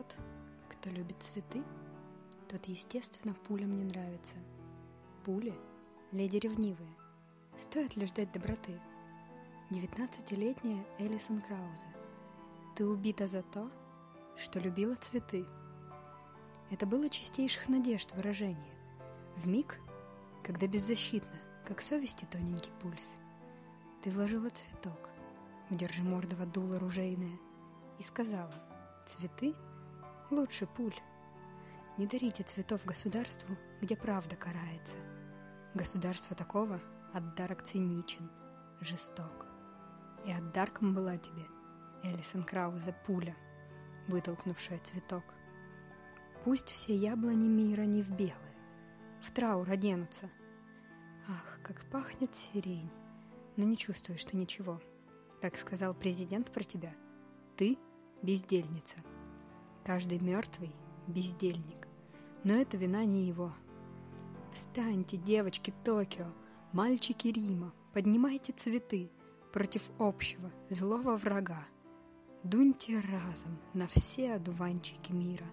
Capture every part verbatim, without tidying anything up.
Тот, кто любит цветы, тот, естественно, пулям не нравится. Пули — леди ревнивые, стоит ли ждать доброты? Девятнадцатилетняя Элисон Краузе, ты убита за то, что любила цветы. Это было чистейших надежд выражение. В миг, когда беззащитно, как совести тоненький пульс, ты вложила цветок, удержи мордого дуло ружейное, и сказала: цветы лучше пуль. Не дарите цветов государству, где правда карается. Государство такого отдарок циничен, жесток. И отдарком была тебе, Элисон Краузе, пуля, вытолкнувшая цветок. Пусть все яблони мира не в белое, в траур оденутся. Ах, как пахнет сирень, но не чувствуешь ты ничего. Как сказал президент про тебя, ты бездельница. Каждый мертвый — бездельник, но это вина не его. Встаньте, девочки Токио, мальчики Рима, поднимайте цветы против общего злого врага. Дуньте разом на все одуванчики мира.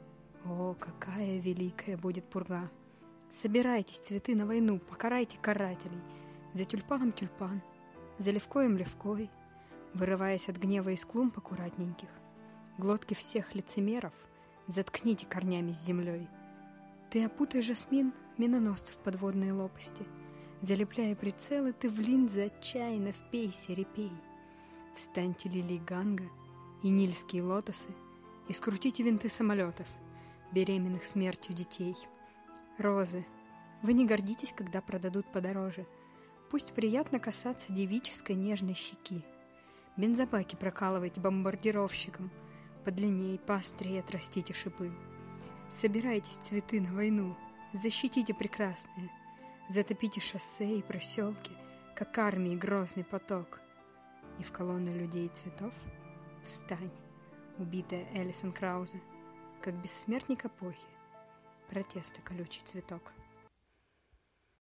О, какая великая будет пурга! Собирайтесь, цветы, на войну, покарайте карателей. За тюльпаном тюльпан, за левкоем левкой, вырываясь от гнева из клумб аккуратненьких. Глотки всех лицемеров заткните корнями с землей. Ты опутай жасмин миноносцев подводные лопасти, залепляя прицелы, ты в линзы отчаянно впейся, репей. Встаньте лилии Ганга и нильские лотосы и скрутите винты самолетов, беременных смертью детей. Розы, вы не гордитесь, когда продадут подороже. Пусть приятно касаться девической нежной щеки. Бензобаки прокалывайте бомбардировщикам, подлиннее, поострее отрастите шипы. Собирайтесь, цветы, на войну, защитите прекрасное, затопите шоссе и проселки, как армии грозный поток. И в колонны людей и цветов встань, убитая Элисон Краузе, как бессмертник эпохи, протеста колючий цветок.